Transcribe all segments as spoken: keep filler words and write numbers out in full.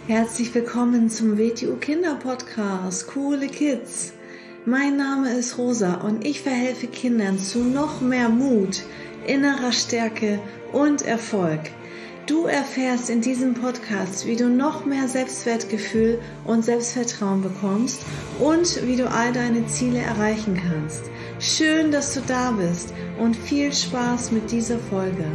Herzlich willkommen zum W T U Kinder Podcast, Coole Kids. Mein Name ist Rosa und ich verhelfe Kindern zu noch mehr Mut, innerer Stärke und Erfolg. Du erfährst in diesem Podcast, wie du noch mehr Selbstwertgefühl und Selbstvertrauen bekommst und wie du all deine Ziele erreichen kannst. Schön, dass du da bist und viel Spaß mit dieser Folge.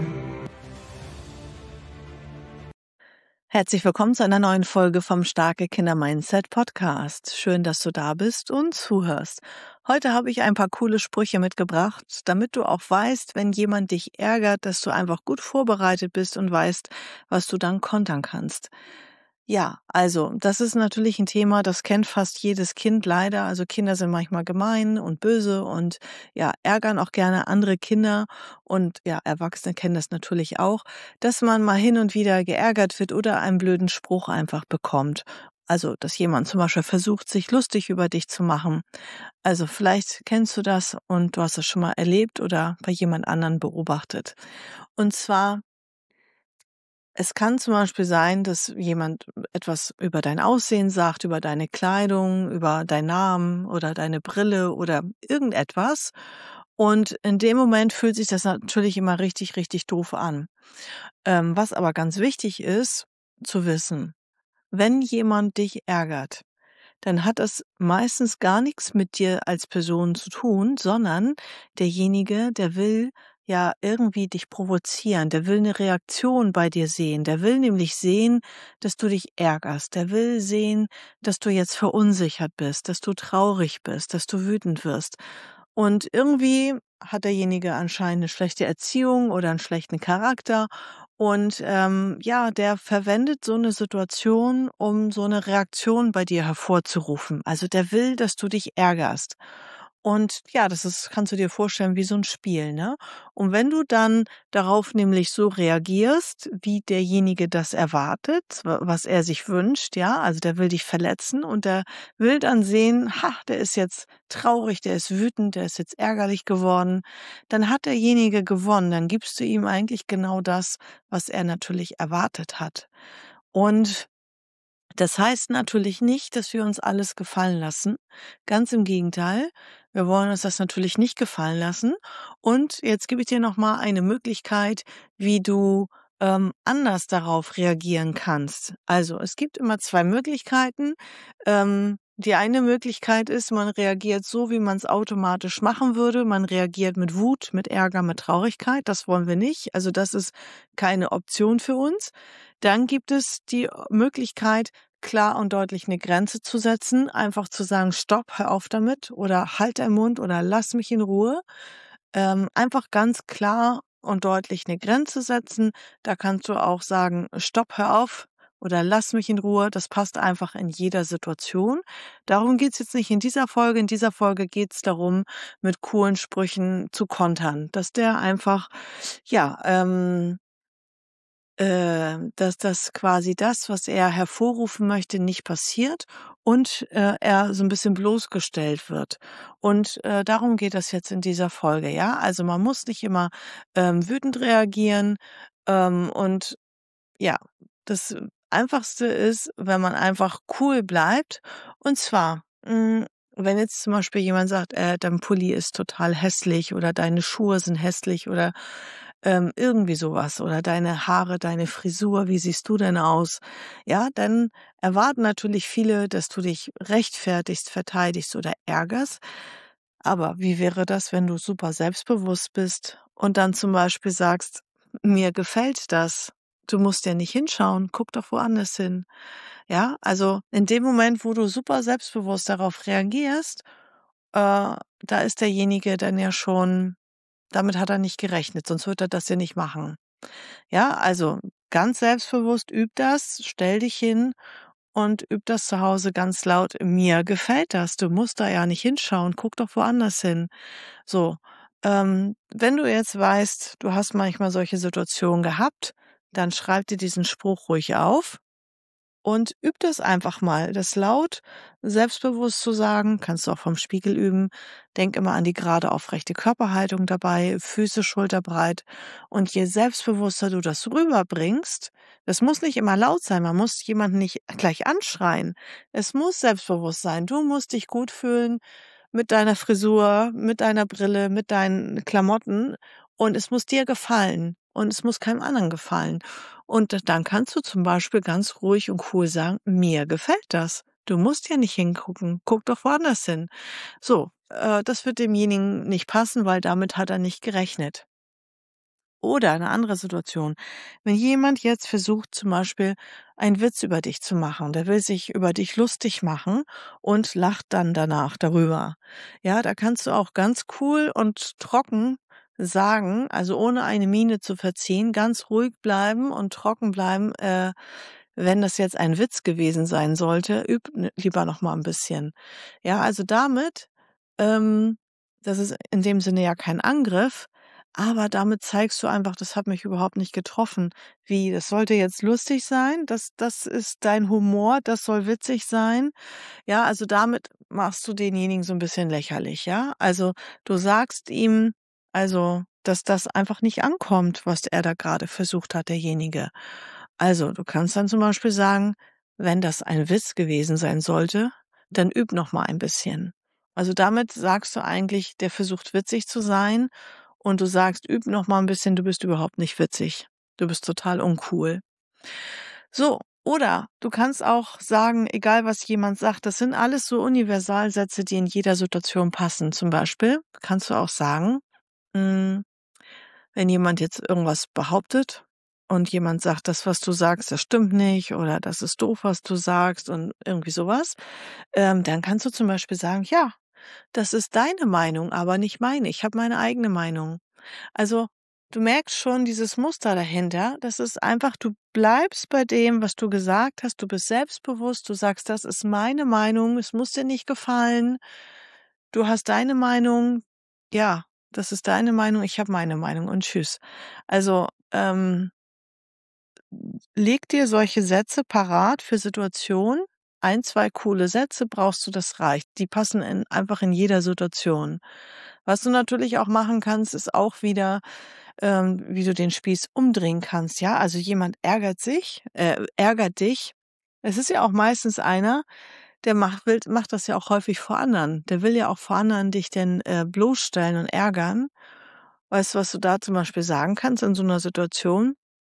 Herzlich willkommen zu einer neuen Folge vom Starke Kinder Mindset Podcast. Schön, dass du da bist und zuhörst. Heute habe ich ein paar coole Sprüche mitgebracht, damit du auch weißt, wenn jemand dich ärgert, dass du einfach gut vorbereitet bist und weißt, was du dann kontern kannst. Ja, also das ist natürlich ein Thema, das kennt fast jedes Kind leider. Also Kinder sind manchmal gemein und böse und ja, ärgern auch gerne andere Kinder und ja, Erwachsene kennen das natürlich auch, dass man mal hin und wieder geärgert wird oder einen blöden Spruch einfach bekommt. Also, dass jemand zum Beispiel versucht, sich lustig über dich zu machen. Also vielleicht kennst du das und du hast es schon mal erlebt oder bei jemand anderen beobachtet. Und zwar es kann zum Beispiel sein, dass jemand etwas über dein Aussehen sagt, über deine Kleidung, über deinen Namen oder deine Brille oder irgendetwas. Und in dem Moment fühlt sich das natürlich immer richtig, richtig doof an. Ähm, was aber ganz wichtig ist, zu wissen, wenn jemand dich ärgert, dann hat das meistens gar nichts mit dir als Person zu tun, sondern derjenige, der will ja irgendwie dich provozieren, der will eine Reaktion bei dir sehen, der will nämlich sehen, dass du dich ärgerst, der will sehen, dass du jetzt verunsichert bist, dass du traurig bist, dass du wütend wirst. Und irgendwie hat derjenige anscheinend eine schlechte Erziehung oder einen schlechten Charakter und ähm, ja, der verwendet so eine Situation, um so eine Reaktion bei dir hervorzurufen. Also der will, dass du dich ärgerst. Und ja, das ist, kannst du dir vorstellen, wie so ein Spiel, ne? Und wenn du dann darauf nämlich so reagierst, wie derjenige das erwartet, wa- was er sich wünscht, ja, also der will dich verletzen und der will dann sehen, ha, der ist jetzt traurig, der ist wütend, der ist jetzt ärgerlich geworden, dann hat derjenige gewonnen, dann gibst du ihm eigentlich genau das, was er natürlich erwartet hat. Und das heißt natürlich nicht, dass wir uns alles gefallen lassen. Ganz im Gegenteil. Wir wollen uns das natürlich nicht gefallen lassen. Und jetzt gebe ich dir nochmal eine Möglichkeit, wie du ähm, anders darauf reagieren kannst. Also es gibt immer zwei Möglichkeiten. Ähm, die eine Möglichkeit ist, man reagiert so, wie man es automatisch machen würde. Man reagiert mit Wut, mit Ärger, mit Traurigkeit. Das wollen wir nicht. Also das ist keine Option für uns. Dann gibt es die Möglichkeit, klar und deutlich eine Grenze zu setzen, einfach zu sagen, stopp, hör auf damit oder halt deinen Mund oder lass mich in Ruhe. Ähm, einfach ganz klar und deutlich eine Grenze setzen. Da kannst du auch sagen, stopp, hör auf oder lass mich in Ruhe. Das passt einfach in jeder Situation. Darum geht's jetzt nicht in dieser Folge. In dieser Folge geht's darum, mit coolen Sprüchen zu kontern, dass der einfach, ja, ähm, äh, dass das quasi das, was er hervorrufen möchte, nicht passiert und äh, er so ein bisschen bloßgestellt wird. Und äh, darum geht es jetzt in dieser Folge, ja. Also man muss nicht immer ähm, wütend reagieren ähm, und ja, das Einfachste ist, wenn man einfach cool bleibt. Und zwar, mh, wenn jetzt zum Beispiel jemand sagt, äh, dein Pulli ist total hässlich oder deine Schuhe sind hässlich oder ähm, irgendwie sowas oder deine Haare, deine Frisur, wie siehst du denn aus? Ja, dann erwarten natürlich viele, dass du dich rechtfertigst, verteidigst oder ärgerst. Aber wie wäre das, wenn du super selbstbewusst bist und dann zum Beispiel sagst, mir gefällt das. Du musst ja nicht hinschauen, guck doch woanders hin. Ja, also in dem Moment, wo du super selbstbewusst darauf reagierst, äh, da ist derjenige dann ja schon, damit hat er nicht gerechnet, sonst wird er das ja nicht machen. Ja, also ganz selbstbewusst üb das, stell dich hin und üb das zu Hause ganz laut. Mir gefällt das. Du musst da ja nicht hinschauen. Guck doch woanders hin. So, ähm, wenn du jetzt weißt, du hast manchmal solche Situationen gehabt, dann schreib dir diesen Spruch ruhig auf Und üb das einfach mal, das laut, selbstbewusst zu sagen, kannst du auch vom Spiegel üben. Denk immer an die gerade aufrechte Körperhaltung dabei, Füße schulterbreit. Und je selbstbewusster du das rüberbringst, das muss nicht immer laut sein, man muss jemanden nicht gleich anschreien. Es muss selbstbewusst sein. Du musst dich gut fühlen mit deiner Frisur, mit deiner Brille, mit deinen Klamotten und es muss dir gefallen und es muss keinem anderen gefallen. Und dann kannst du zum Beispiel ganz ruhig und cool sagen, mir gefällt das. Du musst ja nicht hingucken, guck doch woanders hin. So, äh, das wird demjenigen nicht passen, weil damit hat er nicht gerechnet. Oder eine andere Situation. Wenn jemand jetzt versucht, zum Beispiel einen Witz über dich zu machen, der will sich über dich lustig machen und lacht dann danach darüber. Ja, da kannst du auch ganz cool und trocken sagen, also ohne eine Miene zu verziehen, ganz ruhig bleiben und trocken bleiben, äh, wenn das jetzt ein Witz gewesen sein sollte, üb n- lieber noch mal ein bisschen. Ja, also damit, ähm, das ist in dem Sinne ja kein Angriff, aber damit zeigst du einfach, das hat mich überhaupt nicht getroffen. Wie, das sollte jetzt lustig sein? Das das ist dein Humor, das soll witzig sein? Ja, also damit machst du denjenigen so ein bisschen lächerlich, ja? Also, du sagst ihm, also, dass das einfach nicht ankommt, was er da gerade versucht hat, derjenige. Also, du kannst dann zum Beispiel sagen: „Wenn das ein Witz gewesen sein sollte, dann üb noch mal ein bisschen.“ Also, damit sagst du eigentlich, der versucht witzig zu sein und du sagst: „Üb noch mal ein bisschen, du bist überhaupt nicht witzig. Du bist total uncool.“ So, oder du kannst auch sagen, egal was jemand sagt, das sind alles so Universalsätze, die in jeder Situation passen. Zum Beispiel kannst du auch sagen, hm, wenn jemand jetzt irgendwas behauptet und jemand sagt, das, was du sagst, das stimmt nicht oder das ist doof, was du sagst und irgendwie sowas, ähm, dann kannst du zum Beispiel sagen, ja, das ist deine Meinung, aber nicht meine. Ich habe meine eigene Meinung. Also, du merkst schon dieses Muster dahinter. Das ist einfach, du bleibst bei dem, was du gesagt hast. Du bist selbstbewusst. Du sagst, das ist meine Meinung. Es muss dir nicht gefallen. Du hast deine Meinung. Ja, das ist deine Meinung. Ich habe meine Meinung und tschüss. Also, ähm, leg dir solche Sätze parat für Situationen. Ein, zwei coole Sätze brauchst du, das reicht. Die passen in, einfach in jeder Situation. Was du natürlich auch machen kannst, ist auch wieder, ähm, wie du den Spieß umdrehen kannst, ja? Also jemand ärgert sich, äh, ärgert dich. Es ist ja auch meistens einer, der macht, will, macht das ja auch häufig vor anderen. Der will ja auch vor anderen dich denn äh, bloßstellen und ärgern. Weißt du, was du da zum Beispiel sagen kannst in so einer Situation?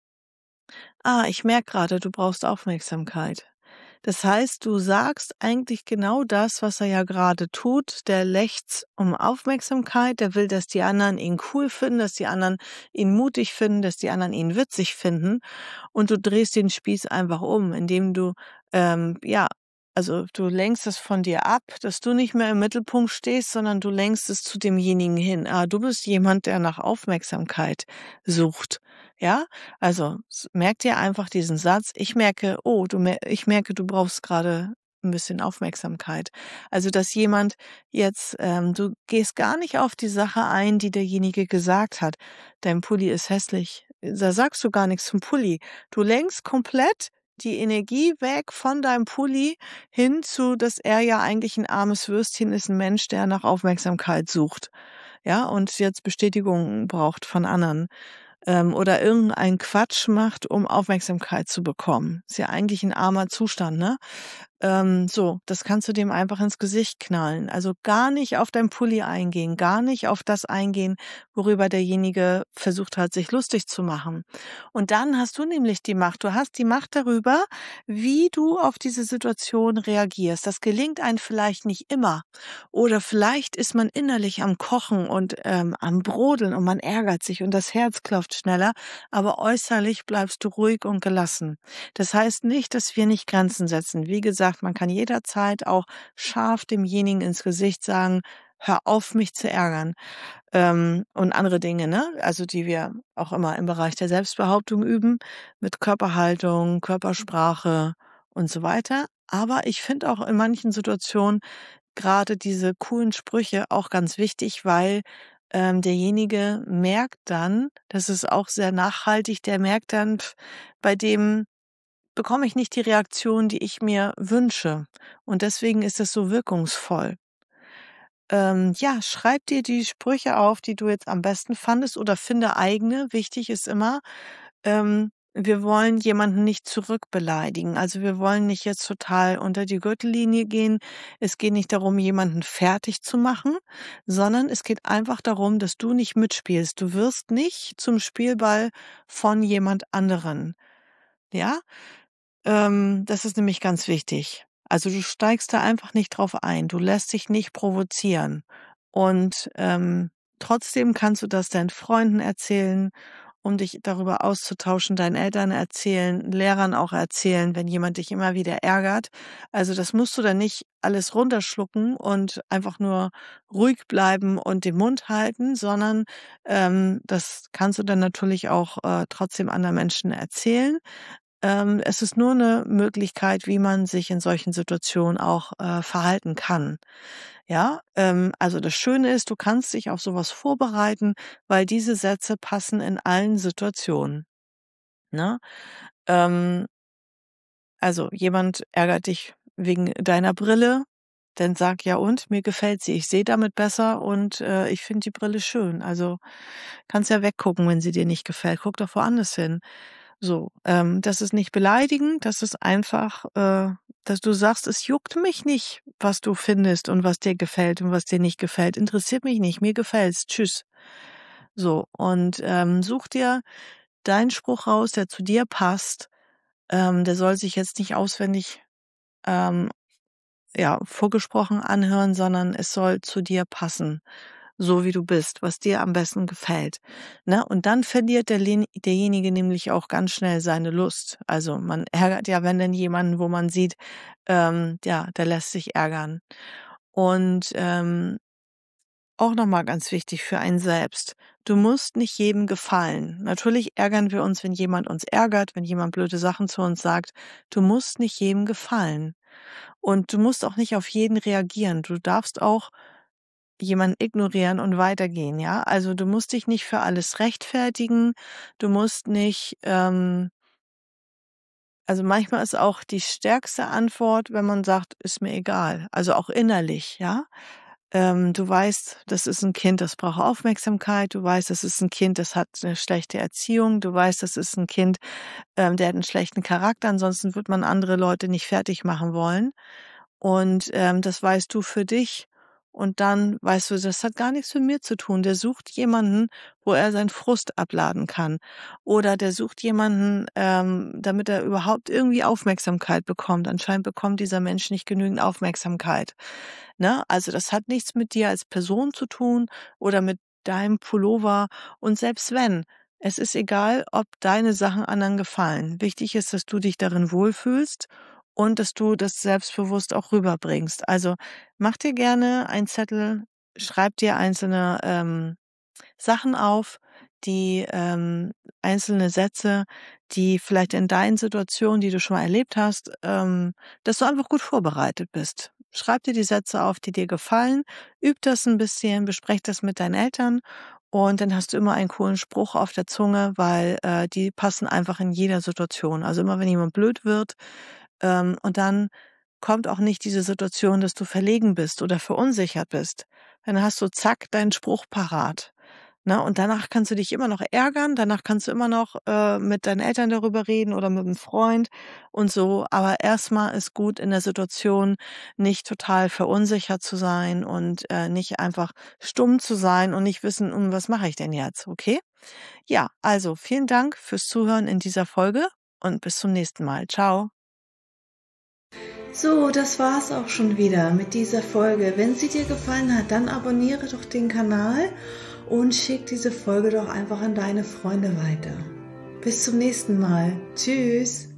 Ah, ich merke gerade, du brauchst Aufmerksamkeit. Das heißt, du sagst eigentlich genau das, was er ja gerade tut. Der lechzt um Aufmerksamkeit, der will, dass die anderen ihn cool finden, dass die anderen ihn mutig finden, dass die anderen ihn witzig finden. Und du drehst den Spieß einfach um, indem du, ähm, ja, also du lenkst es von dir ab, dass du nicht mehr im Mittelpunkt stehst, sondern du lenkst es zu demjenigen hin. Ah, du bist jemand, der nach Aufmerksamkeit sucht. Ja, also s- merk dir einfach diesen Satz. Ich merke, oh, du, mer- ich merke, du brauchst gerade ein bisschen Aufmerksamkeit. Also, dass jemand jetzt, ähm, du gehst gar nicht auf die Sache ein, die derjenige gesagt hat. Dein Pulli ist hässlich. Da sagst du gar nichts zum Pulli. Du lenkst komplett die Energie weg von deinem Pulli hin zu, dass er ja eigentlich ein armes Würstchen ist, ein Mensch, der nach Aufmerksamkeit sucht. Ja, und jetzt Bestätigung braucht von anderen ähm, oder irgendeinen Quatsch macht, um Aufmerksamkeit zu bekommen. Ist ja eigentlich ein armer Zustand, ne? Ähm, so, das kannst du dem einfach ins Gesicht knallen. Also gar nicht auf dein Pulli eingehen, gar nicht auf das eingehen, worüber derjenige versucht hat, sich lustig zu machen. Und dann hast du nämlich die Macht. Du hast die Macht darüber, wie du auf diese Situation reagierst. Das gelingt einem vielleicht nicht immer. Oder vielleicht ist man innerlich am Kochen und ähm, am Brodeln und man ärgert sich und das Herz klopft schneller, aber äußerlich bleibst du ruhig und gelassen. Das heißt nicht, dass wir nicht Grenzen setzen. Wie gesagt, man kann jederzeit auch scharf demjenigen ins Gesicht sagen, hör auf, mich zu ärgern. Ähm, und andere Dinge, ne? Also die wir auch immer im Bereich der Selbstbehauptung üben, mit Körperhaltung, Körpersprache und so weiter. Aber ich finde auch in manchen Situationen gerade diese coolen Sprüche auch ganz wichtig, weil ähm, derjenige merkt dann, das ist auch sehr nachhaltig, der merkt dann, pf, bei dem bekomme ich nicht die Reaktion, die ich mir wünsche. Und deswegen ist es so wirkungsvoll. Ähm, ja, schreib dir die Sprüche auf, die du jetzt am besten fandest oder finde eigene. Wichtig ist immer, ähm, wir wollen jemanden nicht zurückbeleidigen. Also wir wollen nicht jetzt total unter die Gürtellinie gehen. Es geht nicht darum, jemanden fertig zu machen, sondern es geht einfach darum, dass du nicht mitspielst. Du wirst nicht zum Spielball von jemand anderen. Ja, ähm, das ist nämlich ganz wichtig. Also du steigst da einfach nicht drauf ein. Du lässt dich nicht provozieren. Und ähm, trotzdem kannst du das deinen Freunden erzählen, um dich darüber auszutauschen, deinen Eltern erzählen, Lehrern auch erzählen, wenn jemand dich immer wieder ärgert. Also das musst du dann nicht alles runterschlucken und einfach nur ruhig bleiben und den Mund halten, sondern ähm, das kannst du dann natürlich auch äh, trotzdem anderen Menschen erzählen. Ähm, es ist nur eine Möglichkeit, wie man sich in solchen Situationen auch äh, verhalten kann. Ja, ähm, also das Schöne ist, du kannst dich auf sowas vorbereiten, weil diese Sätze passen in allen Situationen, ne? Ähm, also jemand ärgert dich wegen deiner Brille, dann sag: „Ja und, mir gefällt sie. Ich sehe damit besser und, äh, ich finde die Brille schön. Also, kannst ja weggucken, wenn sie dir nicht gefällt. Guck doch woanders hin." So, ähm, das ist nicht beleidigend, das ist einfach, äh, dass du sagst: „Es juckt mich nicht, was du findest und was dir gefällt und was dir nicht gefällt. Interessiert mich nicht, mir gefällt's. Tschüss." So, und, ähm, such dir deinen Spruch raus, der zu dir passt. Ähm, der soll sich jetzt nicht auswendig, ähm, ja, vorgesprochen anhören, sondern es soll zu dir passen, so wie du bist, was dir am besten gefällt, ne? Und dann verliert der len derjenige nämlich auch ganz schnell seine Lust. Also, man ärgert ja, wenn dann jemanden, wo man sieht, ähm, ja, der lässt sich ärgern. Und, ähm, auch noch mal ganz wichtig für einen selbst: Du musst nicht jedem gefallen. Natürlich ärgern wir uns, wenn jemand uns ärgert, wenn jemand blöde Sachen zu uns sagt. Du musst nicht jedem gefallen. Und du musst auch nicht auf jeden reagieren. Du darfst auch jemanden ignorieren und weitergehen, ja? Also, du musst dich nicht für alles rechtfertigen. Du musst nicht, ähm also, manchmal ist auch die stärkste Antwort, wenn man sagt: „Ist mir egal." Also, auch innerlich, ja? Ähm, du weißt, das ist ein Kind, das braucht Aufmerksamkeit. Du weißt, das ist ein Kind, das hat eine schlechte Erziehung. Du weißt, das ist ein Kind, ähm, der hat einen schlechten Charakter, ansonsten wird man andere Leute nicht fertig machen wollen. Und, ähm, das weißt du für dich. Und dann weißt du, das hat gar nichts mit mir zu tun. Der sucht jemanden, wo er seinen Frust abladen kann. Oder der sucht jemanden, ähm, damit er überhaupt irgendwie Aufmerksamkeit bekommt. Anscheinend bekommt dieser Mensch nicht genügend Aufmerksamkeit, ne? Also, das hat nichts mit dir als Person zu tun oder mit deinem Pullover. Und selbst wenn, es ist egal, ob deine Sachen anderen gefallen. Wichtig ist, dass du dich darin wohlfühlst und dass du das selbstbewusst auch rüberbringst. Also, mach dir gerne einen Zettel, schreib dir einzelne, ähm, Sachen auf, die, ähm einzelne Sätze, die vielleicht in deinen Situationen, die du schon mal erlebt hast, ähm dass du einfach gut vorbereitet bist. Schreib dir die Sätze auf, die dir gefallen, üb das ein bisschen, besprech das mit deinen Eltern und dann hast du immer einen coolen Spruch auf der Zunge, weil, äh, die passen einfach in jeder Situation. Also, immer wenn jemand blöd wird, ähm, und dann kommt auch nicht diese Situation, dass du verlegen bist oder verunsichert bist. Dann hast du zack deinen Spruch parat, ne? Und danach kannst du dich immer noch ärgern, danach kannst du immer noch, äh, mit deinen Eltern darüber reden oder mit 'nem Freund und so. Aber erstmal ist gut, in der Situation nicht total verunsichert zu sein und, äh, nicht einfach stumm zu sein und nicht wissen: „Hm, was mache ich denn jetzt?" Okay? Ja, also vielen Dank fürs Zuhören in dieser Folge und bis zum nächsten Mal. Ciao. So, das war's auch schon wieder mit dieser Folge. Wenn sie dir gefallen hat, dann abonniere doch den Kanal und schick diese Folge doch einfach an deine Freunde weiter. Bis zum nächsten Mal. Tschüss.